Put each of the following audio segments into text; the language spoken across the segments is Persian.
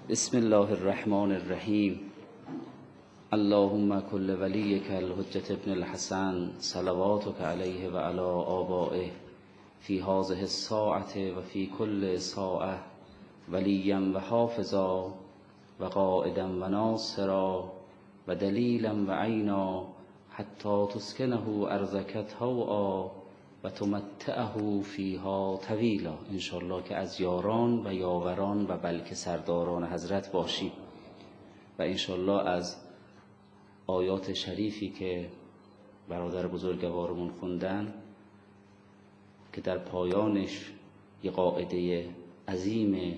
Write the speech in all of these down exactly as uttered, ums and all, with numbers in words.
بسم الله الرحمن الرحیم. اللهم کل ولیک الحجة ابن الحسن صلواتک علیه و علی آبائه فی هذه الساعة و فی کل ساعة ولیا و حافظا و قائدا و ناصرا و دلیلا و عینا حتی تسکنه ارضک طوعا و تمتعه فیها طویلا. انشالله که از یاران و یاوران و بلکه سرداران حضرت باشیم و انشالله از آیات شریفی که برادر بزرگوارمون خوندن که در پایانش یه قاعده عظیم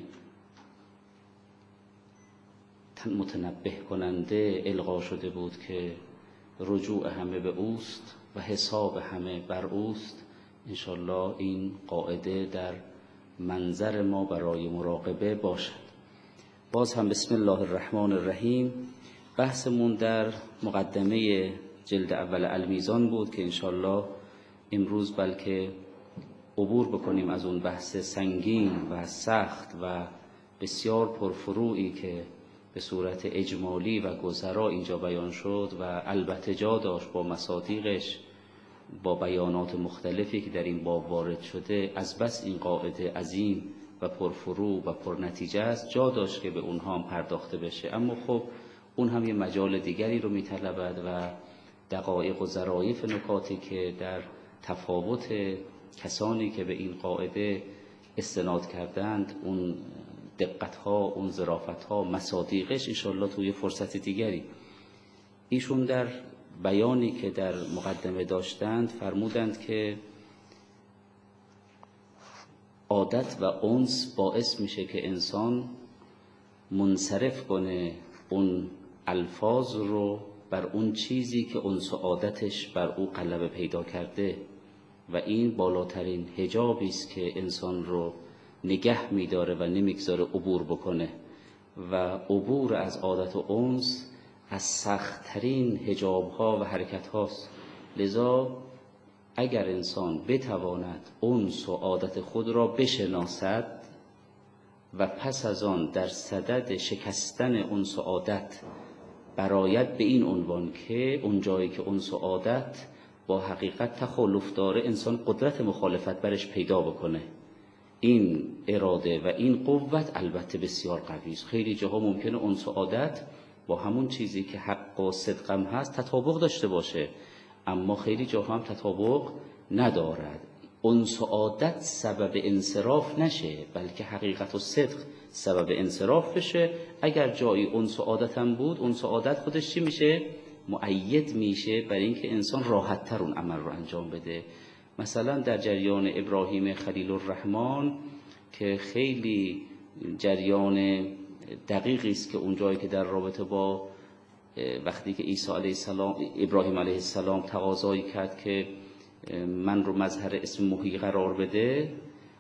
متنبه کننده القا شده بود که رجوع همه به اوست و حساب همه بر اوست. انشالله این قاعده در منظر ما برای مراقبه باشد. باز هم بسم الله الرحمن الرحیم. بحثمون در مقدمه جلد اول المیزان بود که انشالله امروز بلکه عبور بکنیم از اون بحث سنگین و سخت و بسیار پرفروعی که به صورت اجمالی و گذرا اینجا بیان شد و البته جا داشت با مصادیقش با بیانات مختلفی که در این باب وارد شده، از بس این قاعده عظیم و پرفروع و پرنتیجه است جا داشت که به اونها هم پرداخته بشه. اما خب اون هم یه مجال دیگری رو میطلبد و دقایق و ظرایف نکاتی که در تفاوت کسانی که به این قاعده استناد کردند، اون دقت‌ها، اون ظرافت‌ها، مصادیقش انشالله توی فرصت دیگری. ایشون در بیانی که در مقدمه داشتند فرمودند که عادت و انس باعث میشه که انسان منصرف کنه اون الفاظ رو بر اون چیزی که انس و عادتش بر او غلبه پیدا کرده و این بالاترین حجابی است که انسان رو نگه میداره و نمیگذاره عبور بکنه و عبور از عادت و انس از سخت‌ترین حجاب‌ها و حرکت‌هاست. لذا اگر انسان بتواند انس و عادت خود را بشناسد و پس از آن در صدد شکستن انس و عادت برآید به این عنوان که اون جایی که انس و عادت با حقیقت تخالف داره انسان قدرت مخالفت برش پیدا بکنه. این اراده و این قوت البته بسیار قوی است. خیلی جاها ممکنه انس و عادت با همون چیزی که حق و صدقم هست تطابق داشته باشه، اما خیلی جاها هم تطابق ندارد. انس و عادت سبب انصراف نشه بلکه حقیقت و صدق سبب انصراف بشه. اگر جایی انس و عادت هم بود، انس و عادت خودش چی میشه؟ مؤید میشه برای اینکه انسان راحت تر اون عمل رو انجام بده. مثلا در جریان ابراهیم خلیل الرحمن که خیلی جریان دقیقی است که اون جایی که در رابطه با وقتی که عیسی علیه السلام ابراهیم علیه السلام تقاضایی کرد که من رو مظهر اسم محی قرار بده،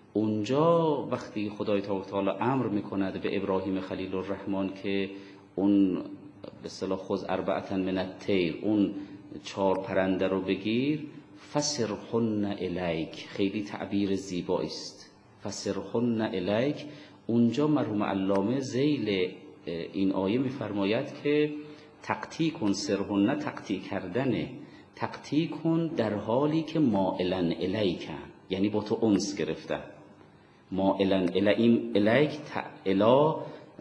اونجا وقتی خدای تعالی امر میکند به ابراهیم خلیل الرحمن که اون به اصطلاح خذ اربعة من الطیر، اون چهار پرنده رو بگیر، فسرهن الیک، خیلی تعبیر زیبایی است. فسرهن الیک، اونجا مرحوم علامه ذیل این آیه میفرماید که تقطیع کن، سرهن تقطیع کردنه، تقطیع کن در حالی که مائلن الیکن، یعنی با تو انس گرفتن. مائلن الیک الا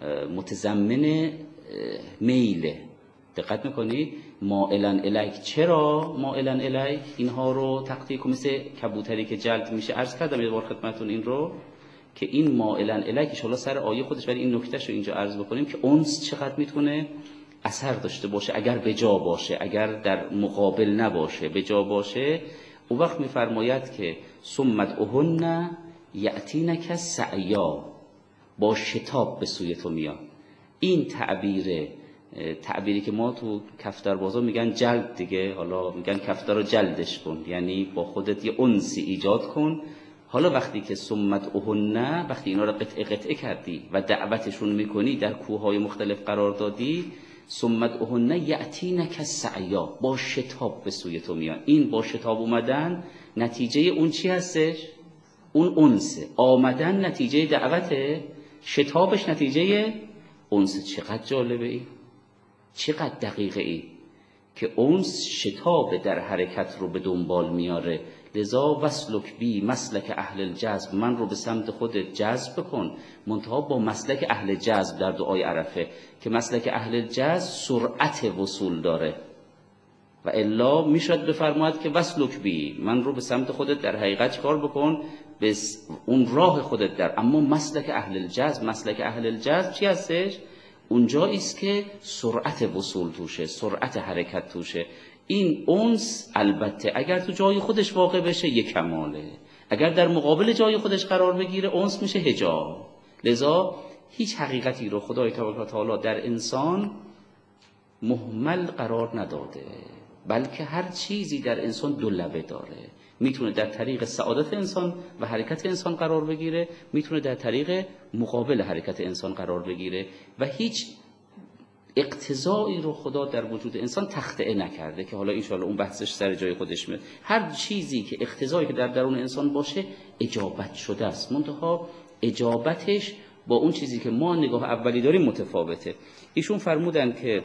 متضمن میله. دقت میکنید؟ مائلن الیک، چرا مائلن الیک اینها رو تقطیع کن؟ مثل کبوتری که جلد میشه. عرض کردم یه بار خدمتتون این رو که این مائلن الیک ان شاءالله سر آیه خودش، ولی این نکتهش رو اینجا عرض بکنیم که انس چقدر میتونه اثر داشته باشه اگر به جا باشه، اگر در مقابل نباشه، به جا باشه. اون وقت میفرماید که ثم ادعهن یأتینک سعیا، با شتاب به سوی تو میاد. این تعبیر تعبیری که ما تو کفتر بازار میگن جلد دیگه، حالا میگن کفتر رو جلدش کن، یعنی با خودت یه انسی ایجاد کن. حالا وقتی که ثم ادعهن، وقتی اینا رو قطعه قطعه کردی و دعوتشون میکنی، در کوههای مختلف قرار دادی، ثم ادعهن یأتینک سعیا، با شتاب به سوی تو میان. این با شتاب اومدن نتیجه اون چی هستش؟ اون انسه. آمدن نتیجه دعوته، شتابش نتیجه انس چقدر جالبه ای، چقدر دقیقه ای که انس شتاب در حرکت رو به دنبال میاره. لذا وسلک بی مسلک اهل الجذب، من رو به سمت خودت جذب کن، منتها با مسلک اهل جذب در دعای عرفه که مسلک اهل جذب سرعت وصول داره و الا میشد بفرماید که وسلک بی، من رو به سمت خودت در حقیقت چیکار بکن، به اون راه خودت در. اما مسلک اهل الجذب، مسلک اهل الجذب چی هستش؟ اونجایی است که سرعت وصول توشه، سرعت حرکت توشه. این انس البته اگر تو جای خودش واقع بشه یک کماله، اگر در مقابل جای خودش قرار بگیره انس میشه حجاب. لذا هیچ حقیقتی رو خدای تبارک و تعالی در انسان مهمل قرار نداده، بلکه هر چیزی در انسان دو لبه داره. میتونه در طریق سعادت انسان و حرکت انسان قرار بگیره، میتونه در طریق مقابل حرکت انسان قرار بگیره و هیچ اقتضایی رو خدا در وجود انسان تخطئه نکرده که حالا انشاءالله اون بحثش سر جای خودش میاد. هر چیزی که اقتضایی که در درون انسان باشه اجابت شده است، منتها اجابتش با اون چیزی که ما نگاه اولی داریم متفاوته. ایشون فرمودن که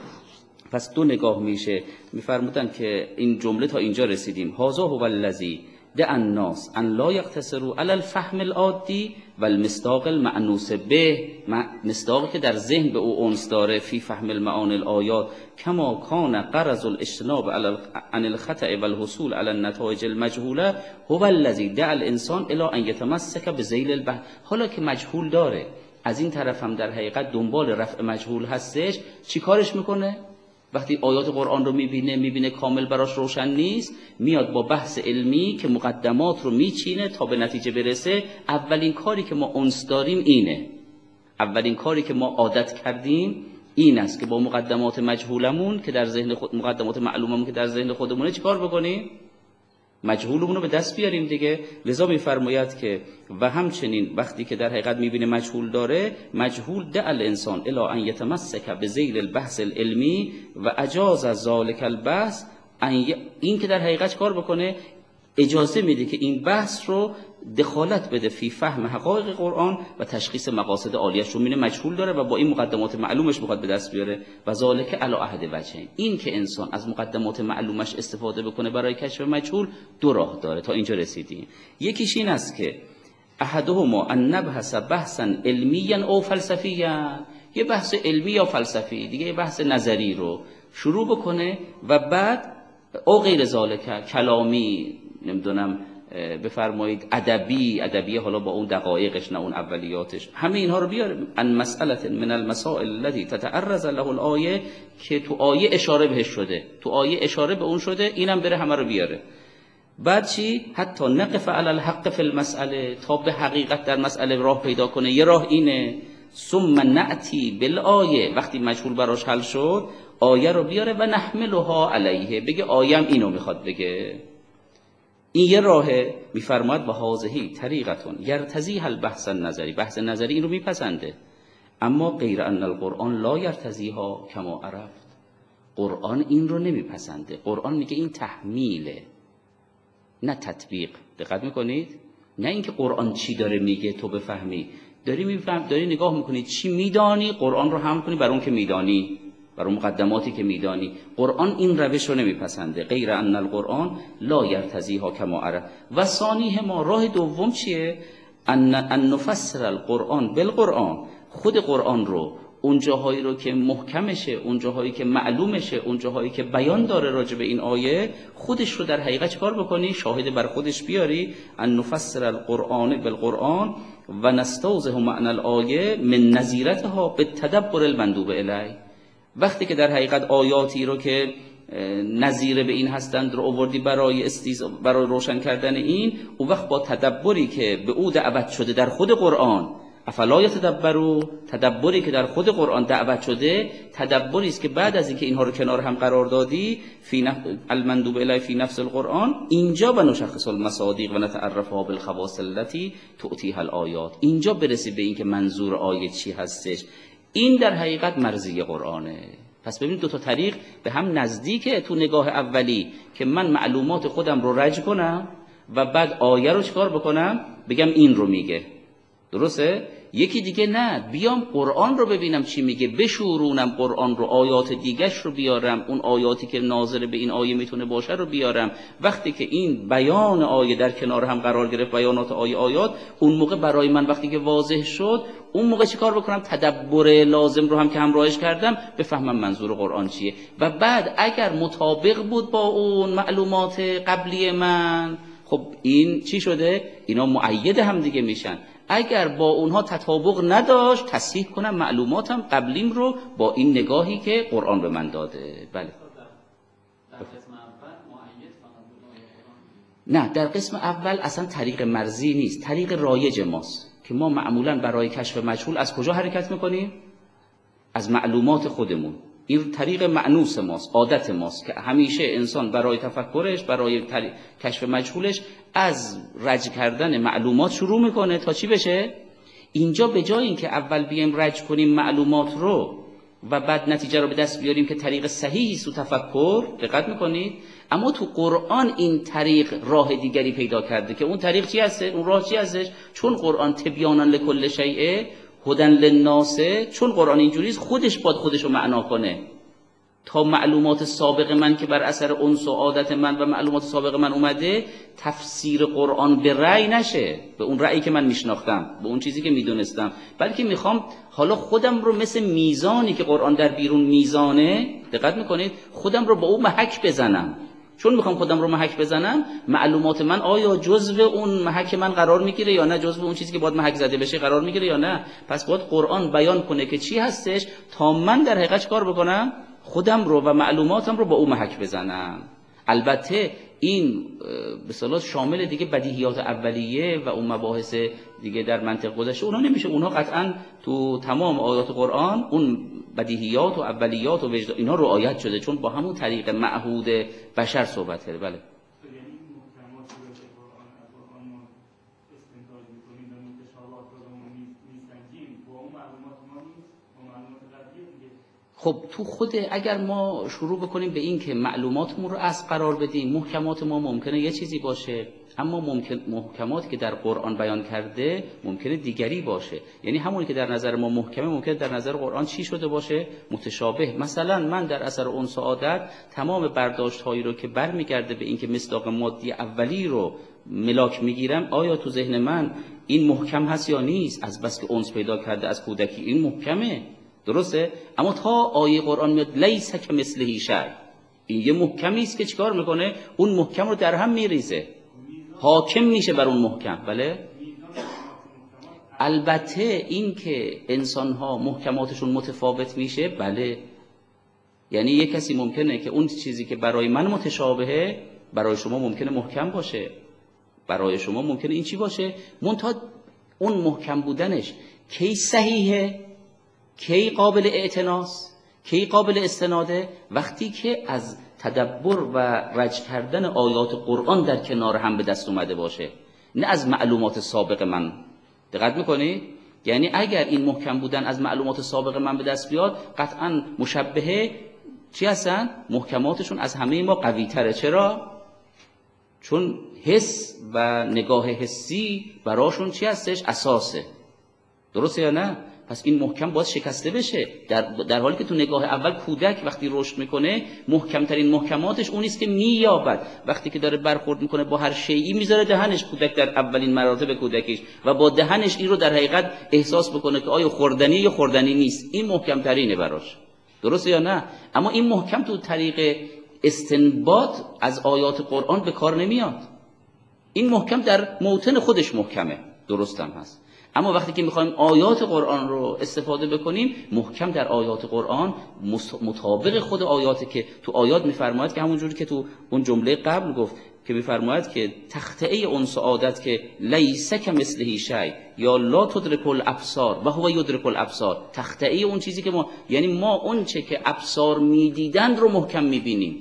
پس دو نگاه میشه، میفرمودن که این جمله تا اینجا رسیدیم: هذا هو الذی دعا الناس ان لا یقتصروا علی الفهم العادی و المصداق المأنوس به، مصداقی که در ذهن به او انس داره، فی فهم المعانی الآیات کما کان غرض الاجتناب عن الخطأ و الحصول علی النتایج المجهوله هو الذی دعا الانسان الی ان یتمسک بذیل البحث. حالا که مجهول داره، از این طرف هم در حقیقت دنبال رفع مجهول هستش، چی کارش میکنه؟ وقتی آیات قرآن رو میبینه، میبینه کامل براش روشن نیست، میاد با بحث علمی که مقدمات رو میچینه تا به نتیجه برسه. اولین کاری که ما انس داریم اینه، اولین کاری که ما عادت کردیم این است که با مقدمات مجهولمون که در ذهن خود، مقدمات معلوممون که در ذهن خودمونه چیکار بکنیم؟ مجهولمون رو به دست بیاریم دیگه. لذا میفرماید که و همچنین وقتی که در حقیقت میبینه مجهول داره، مجهول دع الانسان الی ان یتمسک بذیل البحث العلمی و اجاز ذلک البحث، این که در حقیقت کار بکنه اجازه میده که این بحث رو دخالت بده فی فهم حقایق قرآن و تشخیص مقاصد عالیش رو. میبینه مجهول داره و با این مقدمات معلومش میخواد به دست بیاره. و ذالک علی احد وجهین، این که انسان از مقدمات معلومش استفاده بکنه برای کشف مجهول دو راه داره. تا اینجا رسیدیم. یکیش این است که احدهما ان نبحث بحثا علمیا او فلسفیا، یه بحث علمی یا فلسفی دیگه، یه بحث نظری رو شروع بکنه و بعد او غیر ذالک، کلامی، نمیدونم بفرمایید ادبی، ادبی حالا با اون دقایقش نه اون اولیاتش، همه اینها رو بیاره. ان مسئله من المسائل التي تتعرض له الآیه، که تو آیه اشاره بهش شده، تو آیه اشاره به اون شده، اینم بره همه رو بیاره. بعد چی؟ حتی نقف علی الحق فی المسئله، تا به حقیقت در مسئله راه پیدا کنه. یه راه اینه. ثم نأتی بالآیه، وقتی مجهول براش حل شد آیه رو بیاره و نحملها علیه، بگه آیم اینو میخواد بگه. این یه راهه. میفرماید و هذه طریقتون یرتضیها البحث النظری، بحث نظری این رو میپسنده، اما غیر ان القرآن لا یرتضیها کما عرفت، قرآن این رو نمیپسنده. قرآن میگه این تحمیله نه تطبیق. دقت میکنید؟ نه اینکه قرآن چی داره میگه تو بفهمی، داری میفهم، داری نگاه میکنی چی میدانی، قرآن رو هم کنی بر اون که میدانی، بر اون مقدماتی که میدانی. قرآن این روش رو نمیپسنده. غیر ان القرآن لا یرتضیها کما عرف. و ثانیه ما، راه دوم چیه؟ ان ان نفسر القرآن بالقرآن، خود قرآن رو، اون جاهایی رو که محکمشه، اون جاهایی که معلومشه، اون جاهایی که بیان داره راجع به این آیه، خودش رو در حقیقت چیکار بکنی؟ شاهد بر خودش بیاری. ان نفسر القرآن بالقرآن و نستوضح معنی الآیه من نظیرتها بالتدبر المندوب الیه. وقتی که در حقیقت آیاتی رو که نظیر به این هستند رو آوردی برای استیز برای روشن کردن این، اون وقت با تدبری که به او دعوت شده در خود قرآن، افلا یتدبروا، تدبری که در خود قرآن دعوت شده، تدبری است که بعد از اینکه اینها رو کنار هم قرار دادی، فی نف... المندوب الی فی نفس القرآن، اینجا و نشخص المصادیق و نتعرفها بالخواص التي تؤتیها الآیات، اینجا برسی به این که منظور آیه چی هستش. این در حقیقت مرضی قرآنه. پس ببینید دو تا طریق به هم نزدیکه تو نگاه اولی، که من معلومات خودم رو رجع کنم و بعد آیه رو چکار بکنم؟ بگم این رو میگه. درسته؟ یکی دیگه نه، بیام قرآن رو ببینم چی میگه، بشورونم قرآن رو، آیات دیگهش رو بیارم، اون آیاتی که ناظر به این آیه میتونه باشه رو بیارم. وقتی که این بیان آیه در کنار هم قرار گرفت، بیانات آیه آیات، اون موقع برای من وقتی که واضح شد، اون موقع چی کار بکنم؟ تدبر لازم رو هم که همراهش کردم بفهمم منظور قرآن چیه. و بعد اگر مطابق بود با اون معلومات قبلی من، خب این چی شده؟ اینا مؤید هم دیگه میشن. اگر با اونها تطابق نداشت، تصحیح کنم معلوماتم قبلیم رو با این نگاهی که قرآن به من داده. بله. نه، در قسم اول اصلا طریق مرزی نیست، طریق رایج ماست که ما معمولا برای کشف مجهول از کجا حرکت میکنیم؟ از معلومات خودمون. این طریق مأنوس ماست، عادت ماست که همیشه انسان برای تفکرش، برای کشف مجهولش از رج کردن معلومات شروع میکنه تا چی بشه؟ اینجا به جای اینکه اول بیایم رج کنیم معلومات رو و بعد نتیجه رو به دست بیاریم که طریق صحیحی سو تفکر، دقت میکنید؟ اما تو قرآن این طریق راه دیگری پیدا کرده که اون طریق چی هسته؟ اون راه چی هستش؟ چون قرآن تبیانا لکل شیء هدن للناس، چون قرآن اینجوریست خودش باید خودش رو معنا کنه تا معلومات سابق من که بر اثر انس و عادت من و معلومات سابق من اومده، تفسیر قرآن به رأی نشه، به اون رأیی که من میشناختم، به اون چیزی که میدونستم، بلکه میخوام حالا خودم رو مثل میزانی که قرآن در بیرون میزانه، دقت میکنید، خودم رو با اون محک بزنم. چون میخوام خودم رو محک بزنم، معلومات من آیا جزو اون محک من قرار میگیره یا نه، جزو اون چیزی که باید محک زده بشه قرار میگیره یا نه. پس باید قرآن بیان کنه که چی هستش تا من در حقیقت کار بکنم، خودم رو و معلوماتم رو با اون محک بزنم. البته این به اصطلاح شامل دیگه بدیهیات اولیه و اون مباحث دیگه در منطق گذشته اونها نمیشه. اونها قطعا تو تمام آیات قرآن اون بدیهیات و اولیات و وجدان اینا رعایت شده، چون با همون طریق معهود بشر صحبت کرده. بله. خب تو خود اگر ما شروع بکنیم به این که معلوماتمون رو اصل قرار بدیم، محکمات ما ممکنه یه چیزی باشه، اما ممکن محکماتی که در قرآن بیان کرده ممکنه دیگری باشه. یعنی همونی که در نظر ما محکمه ممکنه در نظر قرآن چی شده باشه؟ متشابه. مثلا من در اثر انس و عادت تمام برداشت هایی رو که برمیگرده به این که مصداق مادی اولی رو ملاک میگیرم، آیا تو ذهن من این محکم هست یا نیست؟ از بس که انس پیدا کرده از کودکی این محکمه، درسته؟ اما تا آیه قرآن میاد لیس کمثله شیء، این یه محکمی است که چیکار میکنه؟ اون محکم رو در هم میریزه، حاکم میشه بر اون محکم. بله. البته این که انسان ها محکماتشون متفاوت میشه، بله، یعنی یک کسی ممکنه که اون چیزی که برای من متشابهه برای شما ممکنه محکم باشه، برای شما ممکنه این چی باشه، منتها اون محکم بودنش کی صحیحه، کی قابل اعتناس، کی قابل استناده؟ وقتی که از تدبر و رج کردن آیات قرآن در کنار هم به دست اومده باشه، نه از معلومات سابق من. دقت میکنی؟ یعنی اگر این محکم بودن از معلومات سابق من به دست بیاد، قطعا مشبهه چی هستن؟ محکماتشون از همه ما قوی تره. چرا؟ چون حس و نگاه حسی براشون چی هستش؟ اساسه. درسته یا نه؟ پس این محکم باید شکسته بشه، در, در حالی که تو نگاه اول کودک وقتی رشد میکنه محکمترین محکماتش اونیست که مییابد، وقتی که داره برخورد میکنه با هر شیئی میذاره دهنش، کودک در اولین مراتب کودکیش، و با دهنش این رو در حقیقت احساس بکنه که آیا خوردنی یا خوردنی نیست. این محکمترینه براش، درسته یا نه؟ اما این محکم تو طریق استنباط از آیات قرآن به کار نمیاد. این محکم در موطن خودش محکمه، درستم هست. اما وقتی که میخوایم آیات قرآن رو استفاده بکنیم، محکم در آیات قرآن مطابق خود آیاتی که تو آیات میفرماید که همونجوری که تو اون جمله قبل گفت که میفرماید که تخطئه انس عادت که لیس کمثله شیء یا لا تدرک الابصار و هو یدرک الابصار، تخطئه اون چیزی که ما، یعنی ما اون چه که ابصار میدیدن رو محکم میبینیم.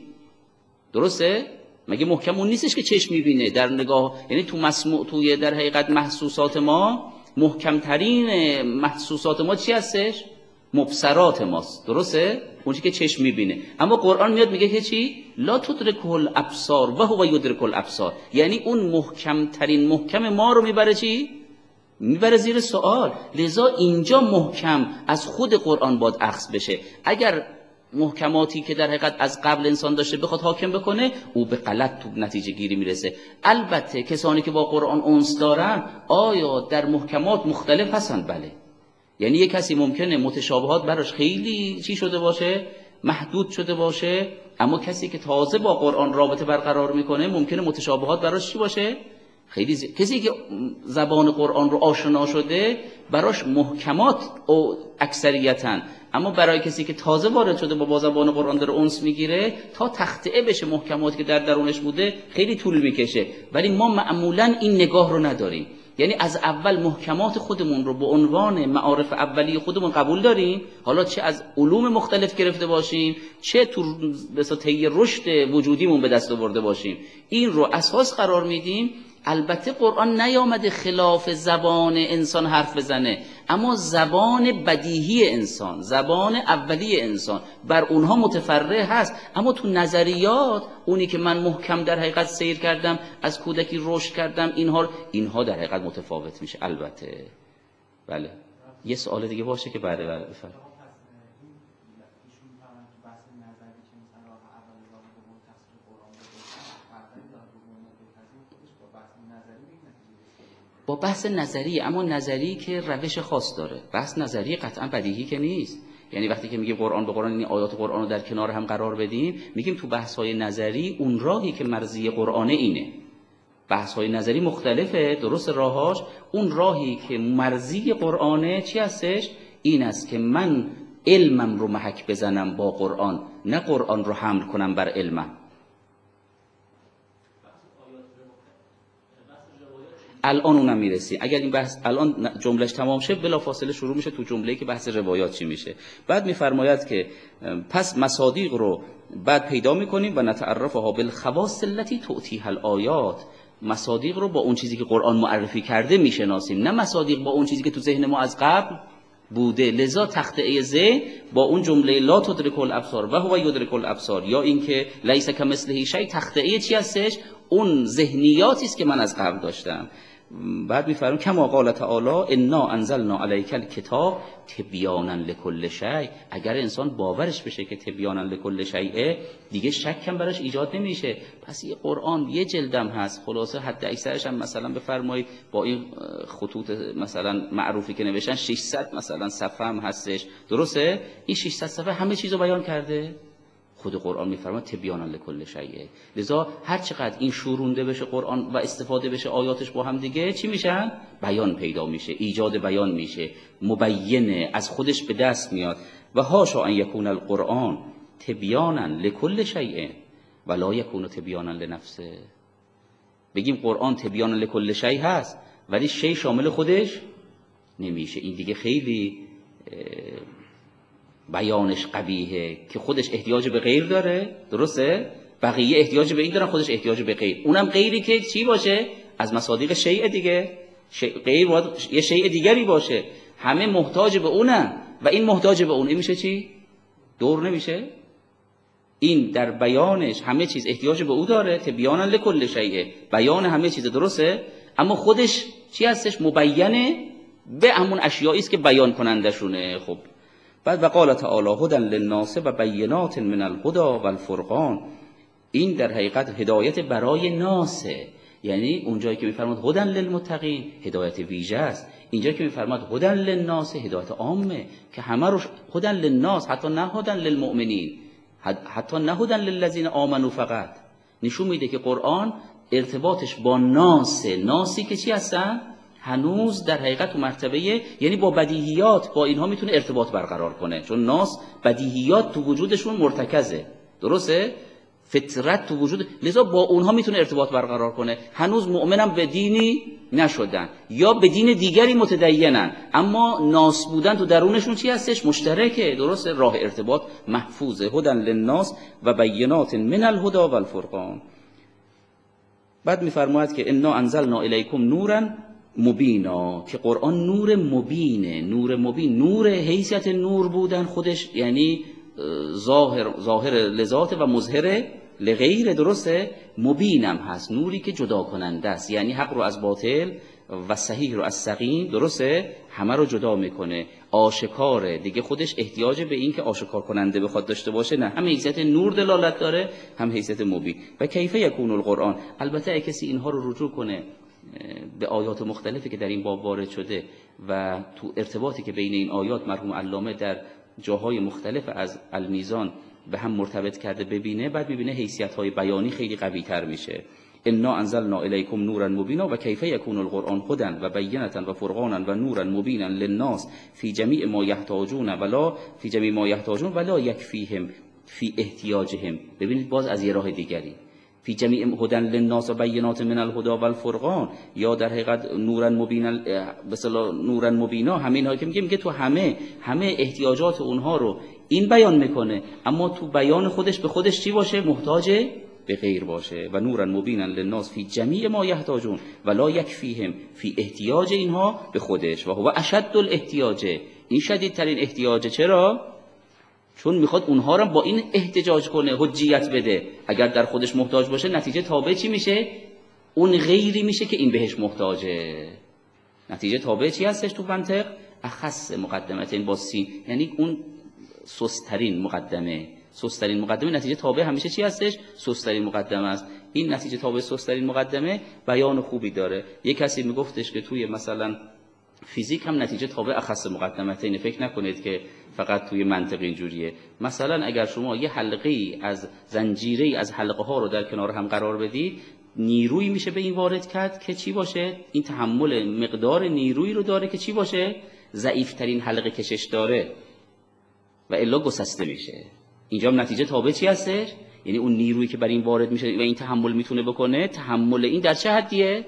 درسته؟ مگه محکم اون نیستش که چشم میبینه در نگاه، یعنی تو مسموع، توی در حقیقت محسوسات ما محکمترین محسوسات ما چی هستش؟ مبصرات ماست، درسته؟ اون چی که چشم میبینه. اما قرآن میاد میگه که چی؟ لا تدرک الابصار و هو یدرک الابصار، یعنی اون محکمترین محکم ما رو میبره چی؟ میبره زیر سوال. لذا اینجا محکم از خود قرآن باید اخذ بشه. اگر محکماتی که در حقیقت از قبل انسان داشته بخواد حاکم بکنه، او به غلط تو نتیجه گیری میرسه. البته کسانی که با قرآن انس دارن آیا در محکمات مختلف هستند؟ بله. یعنی یک کسی ممکنه متشابهات براش خیلی چی شده باشه، محدود شده باشه، اما کسی که تازه با قرآن رابطه برقرار میکنه ممکنه متشابهات براش چی باشه، خیلی زی... کسی که زبان قرآن رو آشنا شده براش محکمات او اکثریتن، اما برای کسی که تازه وارد شده با, با زبان قرآن داره انس میگیره تا تخطئه بشه محکماتی که در درونش بوده خیلی طول میکشه. ولی ما معمولا این نگاه رو نداریم، یعنی از اول محکمات خودمون رو به عنوان معارف اولیه خودمون قبول داریم، حالا چه از علوم مختلف گرفته باشیم چه تو بسا طی رشد وجودیمون به دست آورده باشیم، این رو اساس قرار میدیم. البته قرآن نیامده خلاف زبان انسان حرف بزنه، اما زبان بدیهی انسان، زبان اولیه انسان بر اونها متفرع هست. اما تو نظریات اونی که من محکم در حقیقت سیر کردم، از کودکی رشد کردم، اینها اینها در حقیقت متفاوت میشه. البته بله. یه سوال دیگه باشه که بله بله بفرمایید. با بحث نظری، اما نظری که روش خاص داره. بحث نظری قطعا بدیهی که نیست. یعنی وقتی که میگیم قرآن به قرآن، این آیات قرآن رو در کنار هم قرار بدیم، میگیم تو بحث‌های نظری اون راهی که مرضی قرآنه اینه. بحث‌های نظری مختلفه، درست راهاش. اون راهی که مرضی قرآنه چی هستش؟ این است که من علمم رو محک بزنم با قرآن، نه قرآن رو حمل کنم بر علمم. الان اونم میرسی. اگر این بحث الان جملهش تمام شه بلافاصله شروع میشه تو جمله‌ای که بحث روایات چی میشه. بعد میفرماید که پس مصادیق رو بعد پیدا میکنیم و نتعرفها بالخواص التي تؤتیها الآیات. مصادیق رو با اون چیزی که قرآن معرفی کرده میشناسیم، نه مصادیق با اون چیزی که تو ذهن ما از قبل بوده. لذا تخطئه ذهن با اون جمله لا تدرک الابصار و هو یدرک الابصار، یا اینکه لیس کمثله شیء، تخطئه چی هستش؟ اون ذهنیاتی است که من از قبل داشتم. بعد میفرمایم کما قال تعالی انا انزلنا علیک الکتاب تبیانا لکل شیء. اگر انسان باورش بشه که تبیانا لکل شیء، دیگه شک هم براش ایجاد نمیشه. پس یه قرآن یه جلدم هست، خلاصه حد اکثرش هم مثلا بفرمایید با این خطوط مثلا معروفی که نوشتن ششصد مثلا صفحه هم هستش، درسته؟ این ششصد صفحه همه چیزو بیان کرده. خود قرآن میفرماید تبیانا لکل شیء. لذا هر چقدر این شورونده بشه قرآن و استفاده بشه آیاتش با هم دیگه چی میشن؟ بیان پیدا میشه، ایجاد بیان میشه، مبینه، از خودش به دست میاد. و هاشا ان یکون القرآن تبیانا لکل شیء و لا یکون تبیانا لنفسه. بگیم قرآن تبیانا لکل شیء هست ولی شیء شامل خودش نمیشه، این دیگه خیلی بیانش قبیحه که خودش احتیاج به غیر داره، درسته؟ بقیه احتیاج به این دارن، خودش احتیاج به غیر. اونم غیری که چی باشه؟ از مصادیق شیء دیگه. غیر باید یه شیء دیگری باشه، همه محتاج به اونن و این محتاج به اون، این میشه چی؟ دور نمیشه؟ این در بیانش همه چیز احتیاج به او داره، تبیانا لکل شیء، بیان همه چیز، درسته؟ اما خودش چی هستش؟ مبینه به همون اشیایی است که بیان کننده شونه. خب بعد وقال تعالی هدی للناس و بینات من الهدی والفرقان. این در حقیقت هدایت برای ناسه، یعنی اونجایی که میفرماد هدی للمتقین هدایت ویژه است، اینجا که میفرماد هدی للناس هدایت عامه که همه رو هدی للناس، حتی نه هدی للمؤمنین، حتی نه هدی للذین آمنوا فقط. نشون میده که قرآن ارتباطش با ناسه، ناسی که چی هستن؟ هنوز در حقیقت و مرتبه، یعنی با بدیهیات، با اینها میتونه ارتباط برقرار کنه، چون ناس بدیهیات تو وجودشون مرتکزه، درسته؟ فطرت تو وجود، لذا با اونها میتونه ارتباط برقرار کنه. هنوز مؤمنم به دینی نشدن یا به دین دیگری متدینن، اما ناس بودن تو درونشون چی هستش؟ مشترکه، درسته؟ راه ارتباط محفوظه. هدی للناس و بینات من الهدی والفرقان. بعد میفرماید که انا انزلنا الیکم نورا مبینا، که قرآن نور مبینه. نور مبین، نور حیثیت نور بودن خودش یعنی ظاهر ظاهر لذات و مظهر لغیر، درسته؟ مبینم هست، نوری که جدا کننده است، یعنی حق رو از باطل و صحیح رو از سقیم، درسته، همه رو جدا میکنه. آشکاره دیگه، خودش احتیاج به این که آشکار کننده بخواد داشته باشه نه، هم حیثیت نور دلالت داره هم حیثیت مبین. و کیف یکون القرآن، البته اگه کسی اینها رو رجوع کنه به آیات مختلفی که در این باب وارد شده و تو ارتباطی که بین این آیات مرحوم علامه در جاهای مختلف از المیزان به هم مرتبط کرده ببینه، بعد ببینه حیثیت‌های بیانی خیلی قوی‌تر میشه. انا انزلنا الیکم نورا مبینا و کیف یکون القرآن هدی و بینة و فرقانا و نورا مبینا للناس فی جمیع ما یحتاجون ولا فی جمیع ما یحتاجون ولا یکفیهم فی احتیاجهم. ببینید باز از یه راه دیگری، فی جمیع هدی للناس و بینات من الهدی و الفرقان، یا در حقیقت نورا مبینا، به اصطلاح نورا مبینا، همه اینها که میگه میگه تو همه همه احتیاجات اونها رو این بیان میکنه، اما تو بیان خودش به خودش چی باشه؟ محتاج به غیر باشه. و نورا مبینا للناس فی جمیع ما یحتاجون ولا یکفیهم فی احتیاج اینها به خودش و هو اشد الاحتیاج، این شدیدترین احتیاجه. چرا؟ چون میخواد اونها رو با این احتجاج کنه، حجیت بده. اگر در خودش محتاج باشه نتیجه تابع چی میشه؟ اون غیری میشه که این بهش محتاجه. نتیجه تابع چی هستش تو منطق؟ اخص مقدمتین با سین، یعنی اون سسترین مقدمه. سسترین مقدمه نتیجه تابع همیشه چی هستش؟ سسترین مقدمه است. این نتیجه تابع سسترین مقدمه بیان خوبی داره. یک کسی میگفتش که توی مثلا فیزیک هم نتیجه تابع اخص مقدمتین. فکر نکنید که فقط توی منطق اینجوریه. مثلا اگر شما یه حلقه‌ای از زنجیره‌ای از حلقه ها رو در کنار هم قرار بدید، نیرویی میشه به این وارد کرد که چی باشه؟ این تحمل مقدار نیرویی رو داره که چی باشه؟ ضعیف‌ترین حلقه کشش داره و الا گسسته میشه. اینجا هم نتیجه تابع چی هستش؟ یعنی اون نیرویی که بر این وارد میشه و این تحمل میتونه بکنه، تحمل این در چه حدیه؟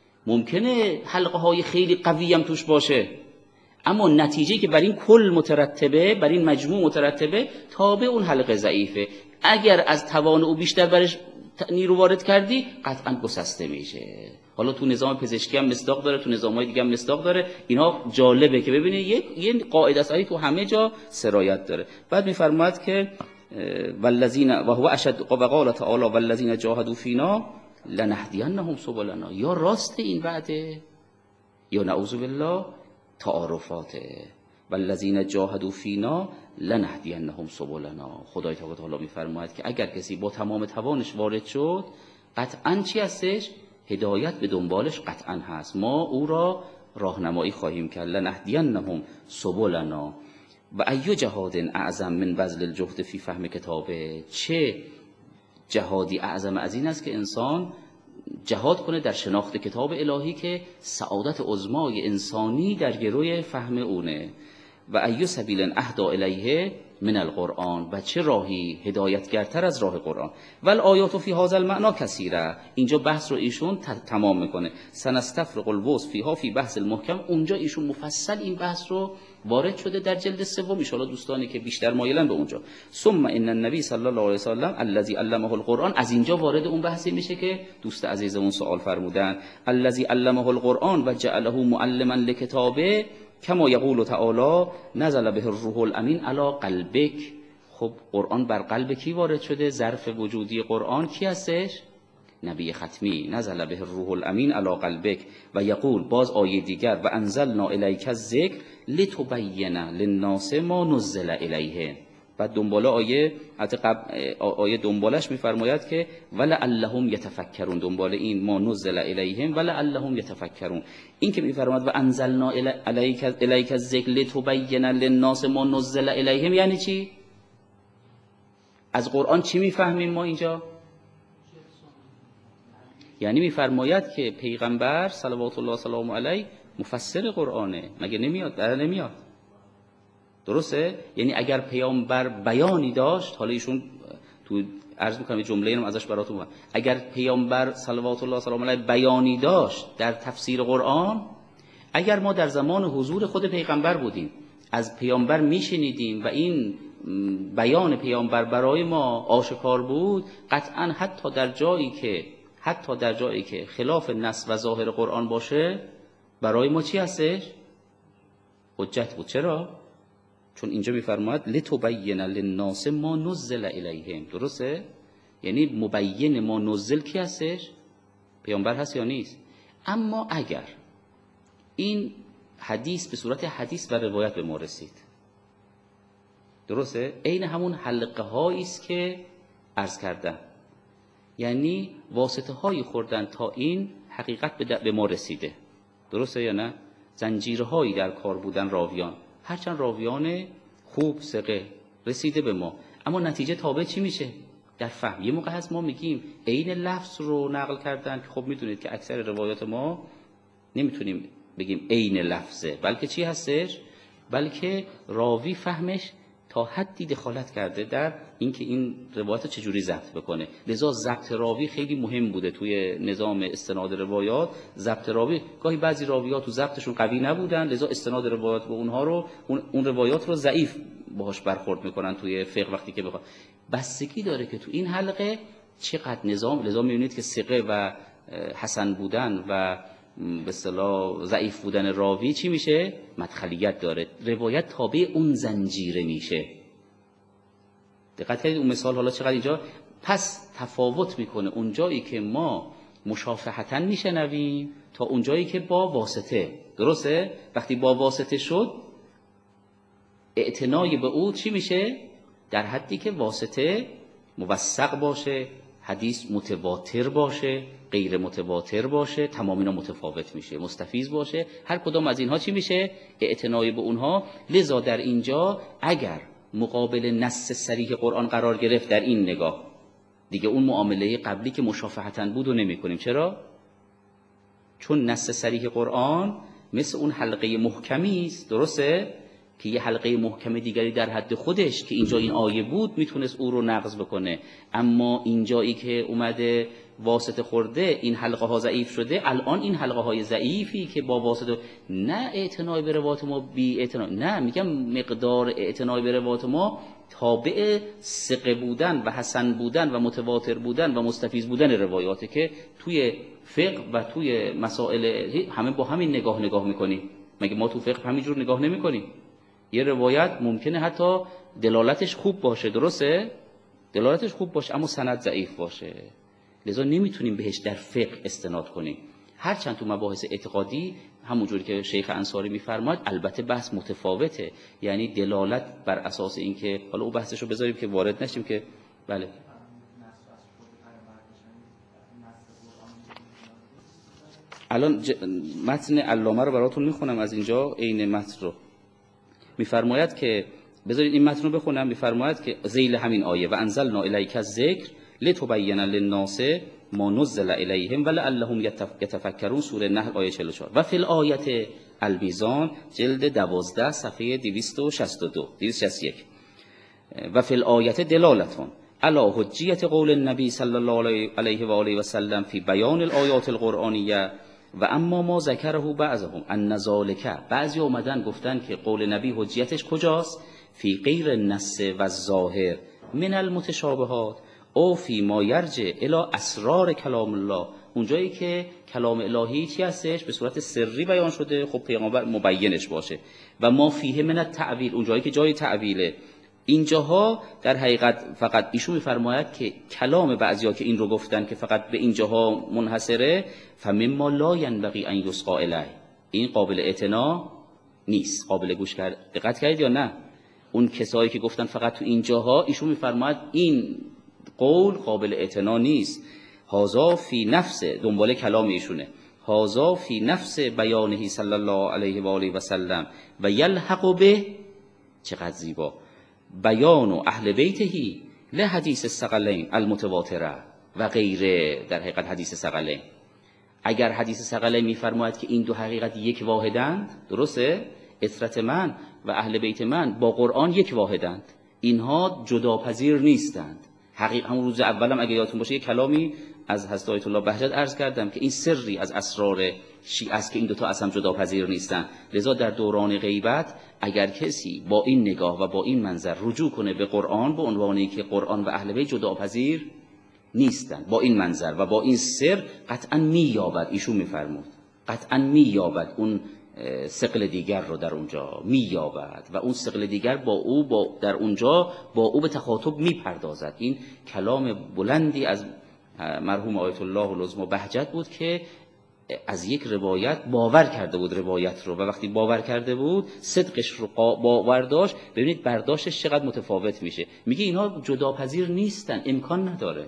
ممکنه حلقه های خیلی قوی هم توش باشه، اما نتیجه که بر این کل مترتبه، بر این مجموع مترتبه، تابع اون حلقه ضعیفه. اگر از توان او بیشتر برش نیرو وارد کردی، قطعا گسسته میشه. حالا تو نظام پزشکی هم مصداق داره، تو نظام‌های دیگه هم مصداق داره. اینها جالبه که ببینید یک یه قاعده است تو همه جا سرایت داره. بعد میفرماید که والذین و هو اشد و قال تعالی والذین جاهدوا فینا لنهدینهم سبلنا. یا راست این وعده یا نعوذ بالله تعارفاته. والذین جاهدوا فینا لنهدینهم سبلنا. خدای تعالی میفرماید که اگر کسی با تمام توانش وارد شد، قطعاً چی هستش؟ هدایت به دنبالش قطعاً هست. ما او را راهنمایی خواهیم کرد. لنهدینهم سبلنا. و ای جهاد اعظم من بذل الجهد فی فهم کتابه. چه جهادی اعظم از این است که انسان جهاد کنه در شناخت کتاب الهی که سعادت عظمای انسانی در گروی فهم اونه. و ای سبیل اهدی الیه من القرآن. و چه راهی هدایتگرتر از راه قرآن. والآیات فی هذا المعنی کثیره. اینجا بحث رو ایشون تمام میکنه. سنستفرغ الوصف فیها فی بحث المحکم. اونجا ایشون مفصل این بحث رو وارد شده در جلد سوم. ان شاء الله دوستانی که بیشتر مایلن به اونجا. ثم ان النبی صلی الله علیه و سلم الذی علمه القرآن. از اینجا وارد اون بحثی میشه که دوست عزیزمون سوال فرمودن. الذی علمه القرآن و جعله معلما لکتابه کما یقول تعالی نزل به الروح الامین علی قلبک. خب قرآن بر قلب کی وارد شده؟ ظرف وجودی قرآن کی هستش؟ نبی ختمی. نزل به الروح الامین علی قلبک. و یقول باز آیه دیگر و انزلنا الیک الذکر لتبین للناس ما نزل الیه. بعد دنباله آیه آیه دنبالش میفرماید که ولعلهم یتفکرون. دنباله این ما نزل الیهم ولعلهم یتفکرون. این که میفرماید و انزلنا الیک الیک الذکر لتبین للناس ما نزل الیهم یعنی چی؟ از قرآن چی میفهمیم ما اینجا؟ یعنی میفرماید که پیغمبر صلوات الله سلام علیه مفسر قرآنه. مگه نمیاد؟ در نمیاد. درسته؟ یعنی اگر پیامبر بیانی داشت، حالا ایشون تو عرض میکنم جمله اینم ازش براتون بگم، اگر پیامبر صلوات الله سلام علیه بیانی داشت در تفسیر قرآن، اگر ما در زمان حضور خود پیغمبر بودیم، از پیامبر میشنیدیم و این بیان پیامبر برای ما آشکار بود، قطعا حتی در جایی که حتی در جایی که خلاف نص و ظاهر قرآن باشه، برای ما چی هستش؟ حجت بود. چرا؟ چون اینجا میفرماید لتبین للناس ما نزل الیهم. درسته؟ یعنی مبین ما نزل کی هستش؟ پیامبر هست یا نیست؟ اما اگر این حدیث به صورت حدیث و روایت به ما رسید. درسته؟ عین همون حلقه هایی است که عرض کردم، یعنی واسطه هایی خوردن تا این حقیقت به ما رسیده. درسته یا نه؟ زنجیرهایی در کار بودن راویان، هرچند راویان خوب ثقه رسیده به ما، اما نتیجه تابع چی میشه؟ در فهم. یه موقع هست ما میگیم عین لفظ رو نقل کردن، که خب میدونید که اکثر روایات ما نمیتونیم بگیم عین لفظه، بلکه چی هستش؟ بلکه راوی فهمش تا حدی دخالت کرده در اینکه این روایت رو چجوری ضبط بکنه. لذا ضبط راوی خیلی مهم بوده توی نظام استناد روایات. ضبط راوی، گاهی بعضی راویات تو ضبطشون قوی نبودن، لذا استناد روایات به اونها رو اون, اون روایات رو ضعیف باهاش برخورد میکنن توی فقه وقتی که بخواد. بستگی داره که تو این حلقه چقدر نظام. لذا میبینید که ثقه و حسن بودن و به اصطلاح ضعیف بودن راوی چی میشه؟ مدخلیت داره. روایت تابع اون زنجیره میشه. دقت کنید اون مثال حالا چقدر اینجا پس تفاوت میکنه اون جایی که ما مشافهتاً میشنویم تا اون جایی که با واسطه. درسته؟ وقتی با واسطه شد اعتنای به او چی میشه؟ در حدی که واسطه موثق باشه، حدیث متواتر باشه، غیر متواتر باشه، تمام اینا متفاوت میشه، مستفیض باشه، هر کدام از اینها چی میشه؟ اعتنای به اونها. لذا در اینجا اگر مقابل نص صریح قرآن قرار گرفت در این نگاه، دیگه اون معامله قبلی که مشافهتاً بود و نمی کنیم. چرا؟ چون نص صریح قرآن مثل اون حلقه محکمی است، درسته؟ که یه حلقه محکم دیگری در حد خودش که اینجا این آیه بود میتونست او رو نقض بکنه، اما اینجایی که اومده واسطه خورده این حلقه ها ضعیف شده، الان این حلقه های ضعیفی که با واسطه نه اعتنای به روایات ما بی اعتنای، نه میگم مقدار اعتنای به روایات ما تابع ثقه بودن و حسن بودن و متواتر بودن و مستفیض بودن روایاته که توی فقه و توی مسائل همه با همین نگاه نگاه میکنیم. مگه ما تو فقه همینجور نگاه نمیکنیم؟ یه روایت ممکنه حتی دلالتش خوب باشه، درسته؟ دلالتش خوب باشه اما سند ضعیف باشه، لذا نمیتونیم بهش در فقه استناد کنیم. هرچند تو مباحث اعتقادی همونجوری که شیخ انصاری میفرماید البته بحث متفاوته، یعنی دلالت بر اساس اینکه حالا او بحثشو بذاریم که وارد نشیم که بله. الان ج... متن علامه رو براتون میخونم از اینجا، عین متن رو میفرماید که بذارید این متن رو بخونم. میفرماید که ذیل همین آیه و انزلنا الیک الذکر لتبین للناس ما نزل الیهم ولعلهم یتفکرون، سوره نحل آیه چهل و چهار. و فی الآیه المیزان جلد دوازده صفحه دویست و شصت و دو دویست و شصت و یک. و فی الآیه دلالتون علی حجیت قول النبی صلی الله علیه و آله و سلم فی بیان الآیات القرآنیه و اما ما ذکره بعضهم ان ذالک، بعضی اومدن گفتن که قول نبی حجیتش کجاست؟ فی غیر النص و الظاهر من المتشابهات او فی ما یرجع الی اسرار کلام الله، اونجایی که کلام الهی چی هستش به صورت سری بیان شده، خب پیامبر مبینش باشه. و ما فیه من التأویل، اونجایی که جای تعویله. اینجاها در حقیقت فقط ایشون میفرماید که کلام بعضیا که این رو گفتن که فقط به اینجاها منحصره، فمما لا ينبغي ان يسقى الیه، این قابل اعتنا نیست، قابل گوش کرد. دقت کردید یا نه؟ اون کسایی که گفتن فقط تو اینجاها، ایشون میفرماید این قول قابل اعتنا نیست. هذا فی نفس، دنبال کلام ایشونه، هذا فی نفس بیانه صلی الله علیه و آله و سلم و یلحق به، چقدر زیبا، بیان اهل بیتهی لحدیث الثقلین المتواتره و غیره. در حقیقت حدیث ثقلین، اگر حدیث ثقلین میفرماید که این دو حقیقت یک واحدند، درسته؟ اطرت من و اهل بیت من با قرآن یک واحدند، اینها جداپذیر نیستند. حقیقت همون روز اولم اگه یادتون باشه یک کلامی از حضرت آیت الله بهجت عرض کردم که این سری از اسرار شیعه است که این دوتا اصلا جداپذیر نیستند. لذا در دوران غیبت اگر کسی با این نگاه و با این منظر رجوع کنه به قرآن به عنوانی که قرآن و اهل بیت جداپذیر نیستند، با این منظر و با این سر قطعا مییابد، ایشون میفرمود قطعا مییابد اون ثقل دیگر رو در اونجا مییابد و اون ثقل دیگر با او با در اونجا با او به تخاطب میپردازد. این کلام بلندی از مرحوم آیت الله العظمی بهجت بود که از یک روایت باور کرده بود روایت رو، و وقتی باور کرده بود صدقش رو باور داشت. ببینید برداشتش چقدر متفاوت میشه. میگه اینها جداپذیر نیستن، امکان نداره.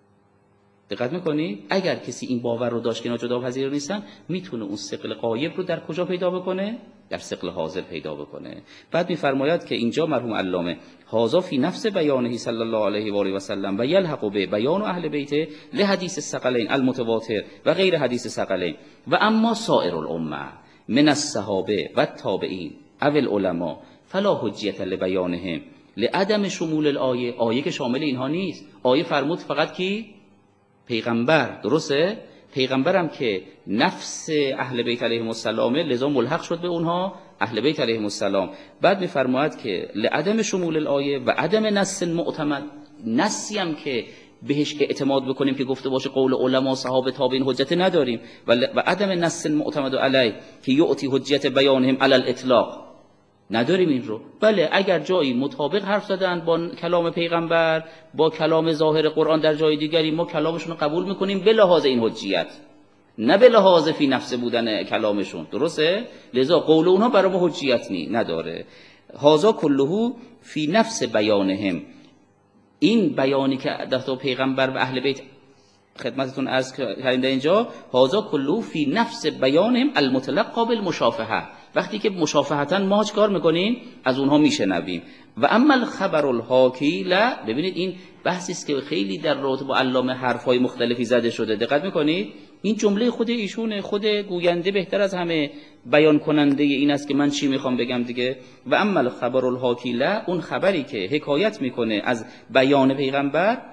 دقت میکنی؟ اگر کسی این باور رو داشت که اینا جداپذیر نیستن، میتونه اون ثقل غایب رو در کجا پیدا بکنه؟ در ثقل حاضر پیدا بکنه. بعد میفرماید که اینجا مرحوم علامه هذا فی نفس بیانه صلی الله علیه و آله و سلم و یلحق به بیان اهل بیت لحدیث الثقلین المتواتر و غیر حدیث الثقلین و اما سائر الامه من الصحابه و التابعین او العلماء فلا حجیت لبیانهم لعدم شمول الآیه. آیه که شامل اینها نیست. آیه فرمود فقط کی؟ پیغمبر. درسته؟ پیغمبرم که نفس اهل بیت علیهم السلام، لذا ملحق شد به اونها اهل بیت علیهم السلام. بعد میفرماید که لعدم شمول الآیه و عدم نص معتمد، نصی هم که بهش که اعتماد بکنیم که گفته باشه قول علما صحابه تابعین حجت نداریم، و عدم نص معتمد علی که یعطی حجت بیانهم علی الاطلاق، نداریم این رو. بله اگر جایی مطابق حرف زدن با کلام پیغمبر، با کلام ظاهر قرآن در جای دیگری، ما کلامشون رو قبول میکنیم به لحاظ این حجیت، نه به لحاظ فی نفس بودن کلامشون. درسته؟ لذا قول اونها برای ما حجیت نی نداره. هازا کلهو فی نفس بیانهم، این بیانی که در پیغمبر و اهل بیت خدمتتون عرض کردیم در اینجا، هازا کلهو فی نفس بیانهم المطلق قابل مشافهه. وقتی که مشافهتا ما چیکار میکنیم؟ از اونها میشنویم. و اما الخبر الحاکی لا، ببینید این بحثی است که خیلی در رابطه با علامه حرفای مختلفی زده شده. دقت میکنید؟ این جمله خود ایشونه، خود گوینده بهتر از همه بیان کننده این است که من چی میخوام بگم دیگه. و اما الخبر الحاکی لا، اون خبری که حکایت میکنه از بیان پیغمبر،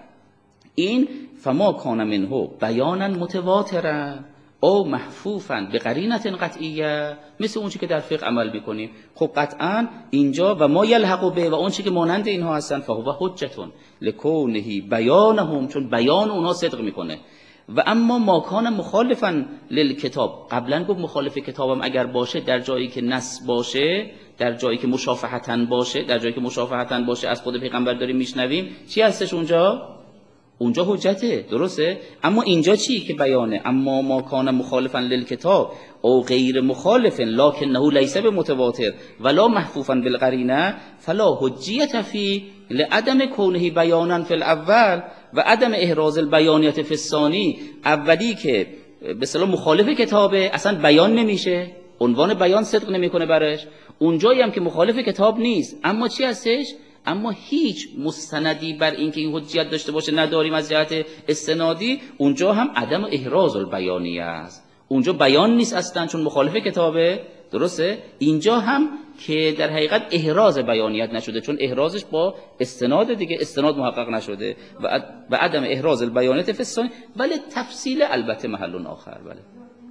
این فما کان منه بیانا متواترا او محفوفا به قرینه قطعیه، مثل اون چی که در فقه عمل میکنیم. خب قطعا اینجا و ما یلحق به، و اون چی که مانند اینها هستن، فهو حجتون لکونه بیانهم، چون بیان اونها صدق میکنه. و اما ما کان مخالفا للکتاب، قبلا گفت مخالف کتابم اگر باشه، در جایی که نص باشه، در جایی که مشافهتن باشه، در جایی که مشافهتن باشه از خود پیغمبر داریم میشنویم، چی هستش اونجا؟ اونجا حجته. درسته؟ اما اینجا چی که بیانه؟ اما ما کان مخالفا للکتاب او غیر مخالف لکنه لیس بمتواتر ولا محفوفا بالقرینه فلا حجیت فی لعدم کونه بیانا فی الاول و عدم احراز البیانیت فی الثانی. اولی که به اصطلاح مخالف کتابه، اصلا بیان نمیشه، عنوان بیان صدق نمیکنه برش. اونجایی هم که مخالف کتاب نیست، اما چی هستش؟ اما هیچ مستندی بر این که این حجیت داشته باشه نداریم از جهت استنادی. اونجا هم عدم احراز البیانیه است، اونجا بیان نیست اصلا چون مخالف کتابه. درسته؟ اینجا هم که در حقیقت احراز بیانیت نشده، چون احرازش با استناد دیگه، استناد محقق نشده. و عدم احراز البیانیت فی الثانی، ولی تفصیل البته محل آخر. بله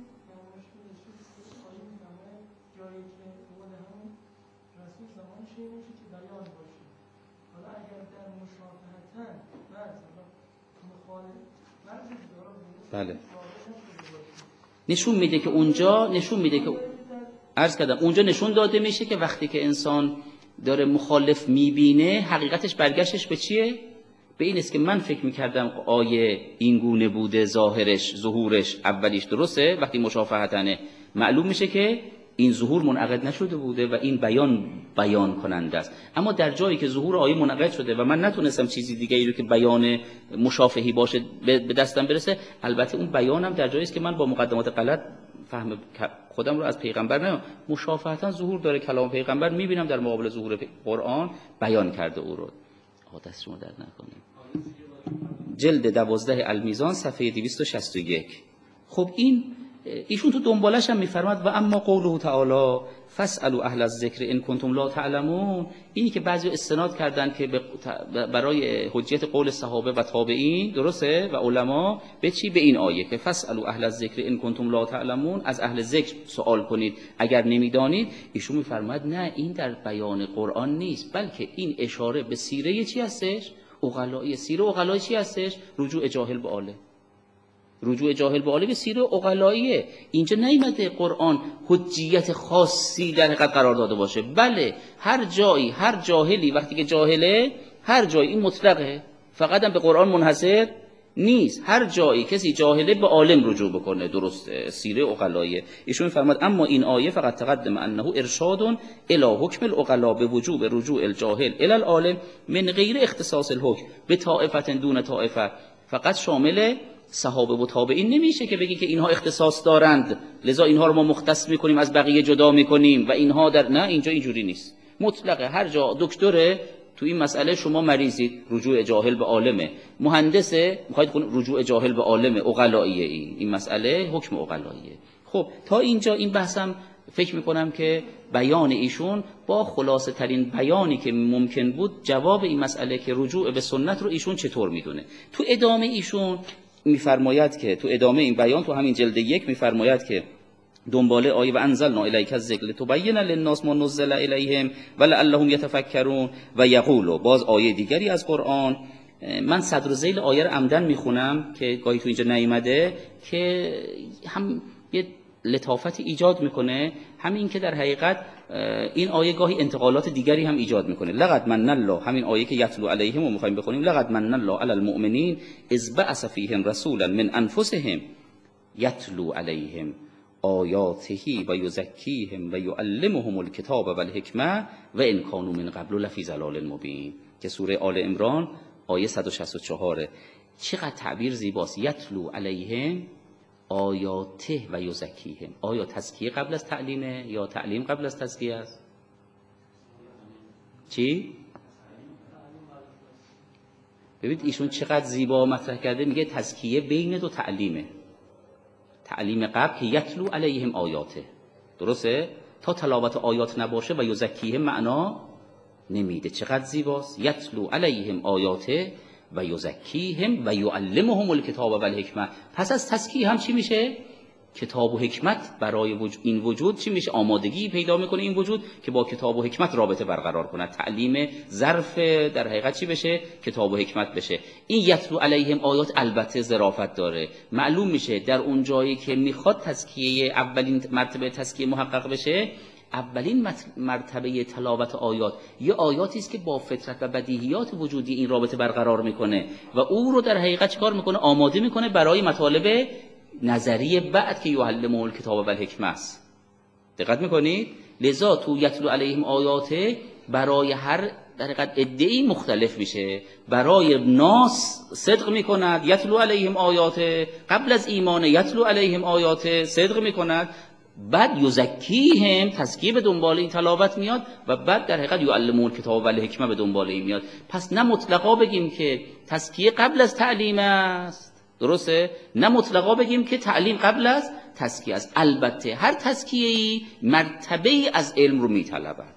بله نشون میده که اونجا نشون میده که عرض کردم اونجا نشون داده میشه که وقتی که انسان داره مخالف میبینه، حقیقتش برگشتش به چیه؟ به این است که من فکر میکردم آیه این گونه بوده، ظاهرش ظهورش اولیش درسته، وقتی مشافهتنه معلوم میشه که این ظهور منعقد نشده بوده و این بیان بیان کننده است. اما در جایی که ظهور آیه منعقد شده و من نتونستم چیزی دیگه ای رو که بیان مشافهی باشه به دستم برسه، البته اون بیانم در جایی است که من با مقدمات غلط فهم خودم رو از پیغمبر نه مشافهتا ظهور داره کلام پیغمبر میبینم در مقابل ظهور قرآن بیان کرده او رو. دست شما درد نکنه. جلد دوازده المیزان صفحه دویست و شصت و یک. خب این ایشون تو دنبالش هم میفرماد و اما قوله تعالی فاسالوا اهل الذکر ان کنتم لا تعلمون، اینی که بعضی استناد کردن که برای حجیت قول صحابه و تابعین درسته و علما به چی؟ به این آیه که فاسالوا اهل الذکر ان کنتم لا تعلمون، از اهل ذکر سوال کنید اگر نمیدانید. ایشون میفرماد نه، این در بیان قرآن نیست، بلکه این اشاره به سیره چی هستش؟ عقلایی. سیره عقلایی چی هستش؟ رجوع جاهل به عالم. رجوع جاهل به عالم سیره عقلاییه. اینجا نیامده قرآن حجیت خاصی در حقیقت قرار داده باشه. بله هر جایی هر جاهلی وقتی که جاهله، هر جایی این مطلقه، فقط هم به قرآن منحصر نیست. هر جایی کسی جاهله به عالم رجوع بکنه. درسته، سیره عقلایه. ایشون می‌فرماد اما این آیه فقط تقدم انه ارشاد الی حکم العقلا به وجوب رجوع الجاهل الی العالم من غیر اختصاص الحکم به طائفه دون طائفه. فقط شامل صحابه و تابعین نمیشه که بگی که اینها اختصاص دارند لذا اینها رو ما مختص میکنیم از بقیه جدا میکنیم و اینها در نه، اینجا اینجوری نیست. مطلقه. هر جا دکتره تو این مسئله شما مریضید رجوع جاهل به عالمه، مهندسه میخواید رجوع جاهل به عالمه، عقلاییه. این این مسئله حکم عقلاییه. خب تا اینجا این بحثم فکر میکنم که بیان ایشون با خلاصه ترین بیانی که ممکن بود جواب این مسئله که رجوع به سنت رو ایشون چطور میدونه. تو ادامه ایشون میفرماید که تو ادامه این بیان تو همین جلد یک میفرماید که دنباله آیه و انزلنا الیک الذکر لتبین للناس ما نزل الیهم ولعلهم یتفکرون و یقولوا. باز آیه دیگری از قرآن، من صدر ذیل آیه رو عمدن میخونم که گاهی تو اینجا نیامده که هم یه لطافت ایجاد میکنه، همین که در حقیقت این آیه گاهی انتقالات دیگری هم ایجاد میکنه. لقد من الله، همین آیه که یتلو علیهم رو میخوایم بخونیم، لقد من الله علی المؤمنین اذ بعث فیهم رسولا من انفسهم یتلو علیهم آیاته و یزکیهم و یعلمهم الکتاب و الحکمه و ان کانوا من قبل لفی ضلال مبین که سوره آل عمران آیه صد و شصت و چهار. چقدر تعبیر زیباست. یتلو علیهم آیاته و یزکیهم. آیا تزکیه قبل از تعلیمه یا تعلیم قبل از تزکیه است؟ چی؟ ببینید ایشون چقدر زیبا مطرح کرده، میگه تزکیه بین دو تعلیمه. تعلیم قبل که یتلو علیهم آیاته، درسته؟ تا تلاوت آیات نباشه و یزکیهم معنا نمیده. چقدر زیباست. یتلو علیهم آیاته و یزکیهم و یعلمهم الکتاب و الحکمه. پس از تزکیه هم چی میشه؟ کتاب و حکمت برای وجود این وجود چی میشه؟ آمادگی پیدا میکنه این وجود که با کتاب و حکمت رابطه برقرار کنه. تعلیم ظرف در حقیقت چی بشه؟ کتاب و حکمت بشه. این یتلو علیهم آیات البته ظرافت داره. معلوم میشه در اون جایی که میخواد تزکیه اولین مرتبه تزکیه محقق بشه، اولین مرتبه تلاوت آیات یه آیاتی است که با فطرت و بدیهیات وجودی این رابطه برقرار میکنه و او رو در حقیقت چیکار میکنه؟ آماده میکنه برای مطالب نظریه بعد که یعلمه الکتاب و الحکمه است. دقت میکنید؟ لذا تو یتلو علیهم آیاته برای هر در حقیقت ادعی مختلف میشه. برای ناس صدق میکند یتلو علیهم آیاته، قبل از ایمان یتلو علیهم آیاته صدق میکند، بعد یزکیهم تزکیه به دنبال این تلاوت میاد و بعد در حقیقت یعلمون الکتاب و الحکمه به دنبال این میاد. پس نه مطلقا بگیم که تزکیه قبل از تعلیم است، درسته؟ نه مطلقا بگیم که تعلیم قبل از تزکیه است. البته هر تزکیه‌ای مرتبه‌ای از علم رو میطلبد.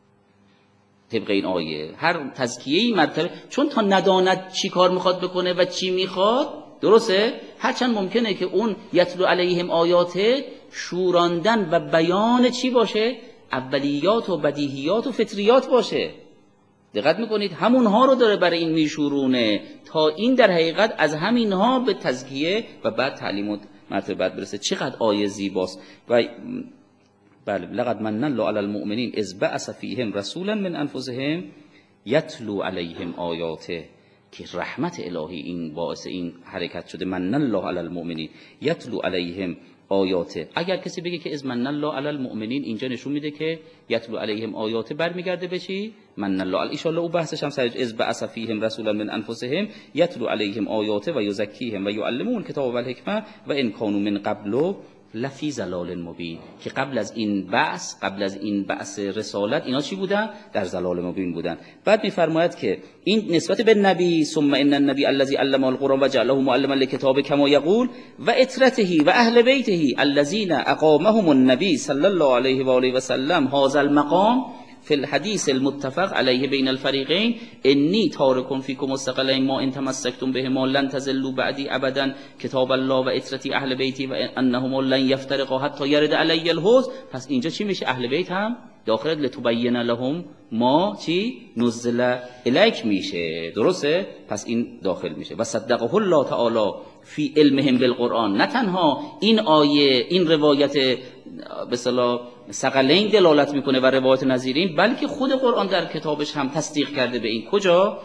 طبق این آیه هر تزکیه‌ای مرتبه، چون تا نداند چی کار میخواد بکنه و چی میخواد، درسته؟ هرچند ممکنه که اون یتلو علیهم آیاته شوراندن و بیان چی باشه؟ اولیات و بدیهیات و فطریات باشه. دقت میکنید؟ همونها رو داره برای این میشورونه تا این در حقیقت از همینها به تزکیه و بعد تعلیم و مرتبه بعد برسه. چقدر آیه زیباست. و بله، لقد من الله علی المؤمنین اذ بعث فیهم رسولا من انفسهم یتلو علیهم آیاته، که رحمت الهی این باعث این حرکت شده. من الله علی المؤمنین یتلو علیهم آیاته. اگر کسی بگه که از من الله علی المؤمنین، اینجا نشون میده که یتلو علیهم آیاته برمیگرده به چی؟ من الله علی. ان شاء الله او بحثش هم سر از بعث فیهم رسولا من انفسهم یتلو علیهم آیاته و یزکیهم و یعلمهم الکتاب و الحکمه و ان کانوا من قبل لفی ضلال مبین، که قبل از این بعث قبل از این بعث رسالت اینا چی بودن؟ در ضلال مبین بودن. بعد میفرماید که این نسبت به نبی، ثم ان النبی الذی علم القرآن و جعله معلما للکتاب کما یقول و اطرته و اهل بیته الذین اقامهم النبی صلی الله علیه و آله و سلم هذا المقام فی الحدیث المتفق علیه بین الفریقین انی تارک فیکم الثقلین ما ان تمسکتم بهما لن تضلوا بعدی ابدا کتاب الله و اطرتی اهل بیتی و انهم لن یفترقا حتی یرد علی الحوض. پس اینجا چی میشه؟ اهل بیت هم داخل لتبین لهم ما چی نزل الیک میشه، درسته؟ پس این داخل میشه. و صدقه الله تعالی فی علمهم بالقرآن. نه تنها این آیه این روایت به اصطلاح ثقلین دلالت میکنه و روایت نظیرین، بلکه خود قرآن در کتابش هم تصدیق کرده به این. کجا؟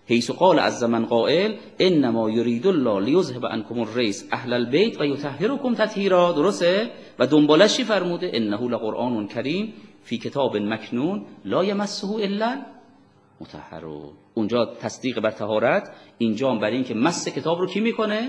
حیث قال از من قائل انما یرید الله لیذهب عنکم الرجس اهل البیت و یطهرکم تطهیرا. درسته؟ و دنبالش چی فرموده؟ انه لقرآن کریم فی کتاب مکنون لا یمسه الا مطهرون. اونجا تصدیق بر طهارت، اینجا هم بر این که مس کتاب رو کی میکنه؟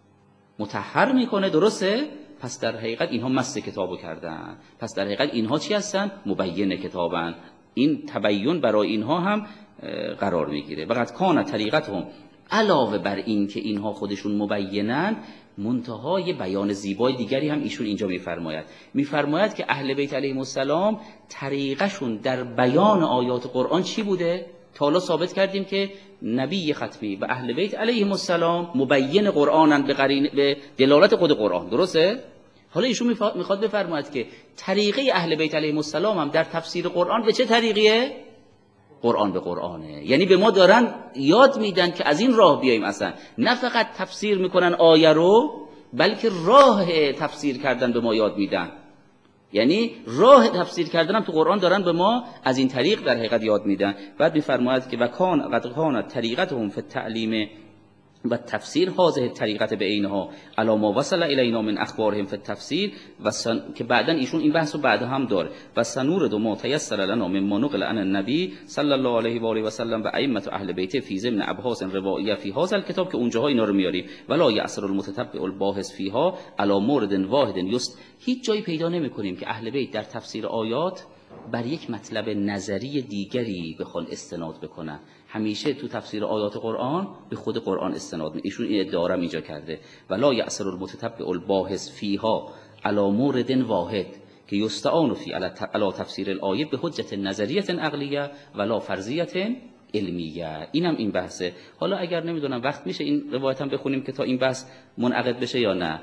مطهر میکنه. درسته؟ پس در حقیقت اینها مس کتابو کردن، پس در حقیقت اینها چی هستن؟ مبین کتابن. این تبیین برای اینها هم قرار میگیره. وقت کان طریقتهم، علاوه بر این که اینها خودشون مبینن، منتهای بیان زیبای دیگری هم ایشون اینجا میفرماید. میفرماید که اهل بیت علیهم السلام طریقشون در بیان آیات قرآن چی بوده؟ تا حالا ثابت کردیم که نبی ختمی و اهل بیت علیهم السلام مبین قرآنن به قرین به دلالت خود قرآن. درسته؟ حالا ایشون میخواد بفرماید که طریقه اهل بیت علیهم السلام هم در تفسیر قرآن به چه طریقیه؟ قرآن به قرآنه. یعنی به ما دارن یاد میدن که از این راه بیاییم، اصلا نه فقط تفسیر میکنن آیه رو، بلکه راه تفسیر کردن به ما یاد میدن. یعنی راه تفسیر کردن هم تو قرآن دارن به ما از این طریق در حقیقت یاد میدن. بعد میفرماید که وکان قد کانت طریقتهم فی التعلیم و تفسیر هذه طریقت به اینها علی ما وصل الینا من اخبارهم فی التفسیر و سن... که بعدن ایشون این بحثو بعد هم داره و سنور دو ما تیسر لنا مما نقل عن النبی صلی الله علیه و آله و سلم و ائمه اهل بیت فی ضمن ابحاث روائیه فی هذا الکتاب، که اونجاها اینا رو میاریم. ولا یعصر المتتبع الباحث فیها علی مورد واحد یست. هیچ جایی پیدا نمیکنیم که اهل بیت در تفسیر آیات بر یک مطلب نظری دیگری بخوان استناد بکنن. همیشه تو تفسیر آیات قرآن به خود قرآن استناد می. ایشون این ادعا را اینجا کرده. ولا یعصر المتتبع الباحث فیها علی مورد واحد که یستعان فی علی تفسیر الآیه به حجت نظریه عقلیه ولا فرضیه علمیه. اینم این بحثه. حالا اگر نمیدونم وقت میشه این روایت هم بخونیم که تا این بحث منعقد بشه یا نه؟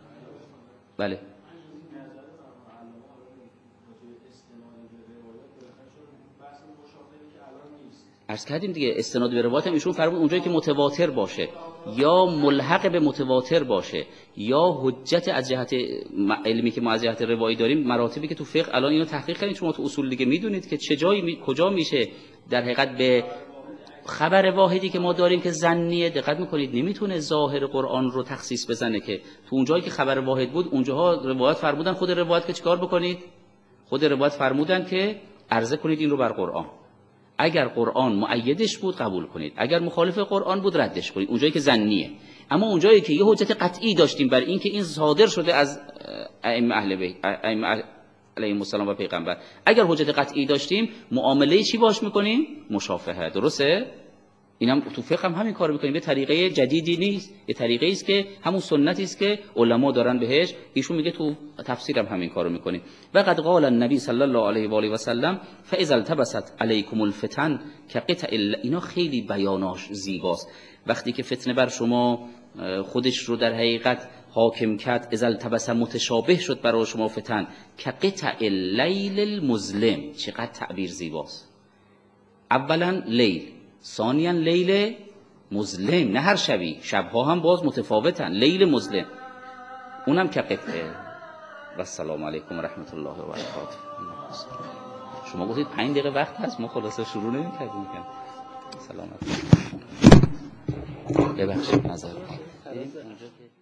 بله. عرض کردیم دیگه استناد به روایت هم ایشون فرمود اونجایی که متواتر باشه یا ملحق به متواتر باشه یا حجت از جهت علمی که ما از جهت روایی داریم، مراتبی که تو فقه الان اینو تحقیق کردیم، شما تو اصول دیگه میدونید که چه جایی می... کجا میشه در حقیقت به خبر واحدی که ما داریم که ظنیه، دقت میکنید نمیتونه ظاهر قرآن رو تخصیص بزنه، که تو اونجایی که خبر واحد بود اونجاها روایت فرمودن، خود روایت که چیکار بکنید؟ خود روایت فرمودن که عرضه کنید این رو بر قرآن. اگر قرآن مؤیدش بود قبول کنید، اگر مخالف قرآن بود ردش کنید. اونجایی که ظنیه. اما اونجایی که یه حجت قطعی داشتیم بر این که این صادر شده از ائمه اهل بیت ائمه علیهم السلام و پیغمبر، اگر حجت قطعی داشتیم معامله چی باش میکنیم؟ مشافهه. درسته؟ اینم تو فقه هم همین کارو میکنیم. به طریقه جدیدی نیست، یه طریقه است که همون سنتی است که علما دارن بهش. ایشون میگه تو تفسیرم هم همین کارو میکنیم. و قد قال النبی صلی الله علیه و آله و سلم فاذا التبست علیکم الفتن كقطع. اینا خیلی بیاناش زیباست. وقتی که فتنه بر شما خودش رو در حقیقت حاکم کرد، اذا التبس متشابه شد برای شما فتن، كقطع اللیل المظلم. چقدر تعبیر زیباست. اولا لیل، ثانیاً لیل مظلم، نه هر شبی، شبها هم باز متفاوتن. لیل مظلم اونم که قطعه. و السلام علیکم و رحمت الله و برکاته. شما گفتید پنج دقیقه وقت هست، ما خلاصه شروع نمی‌کردیم که. سلامت. ببخشید نظر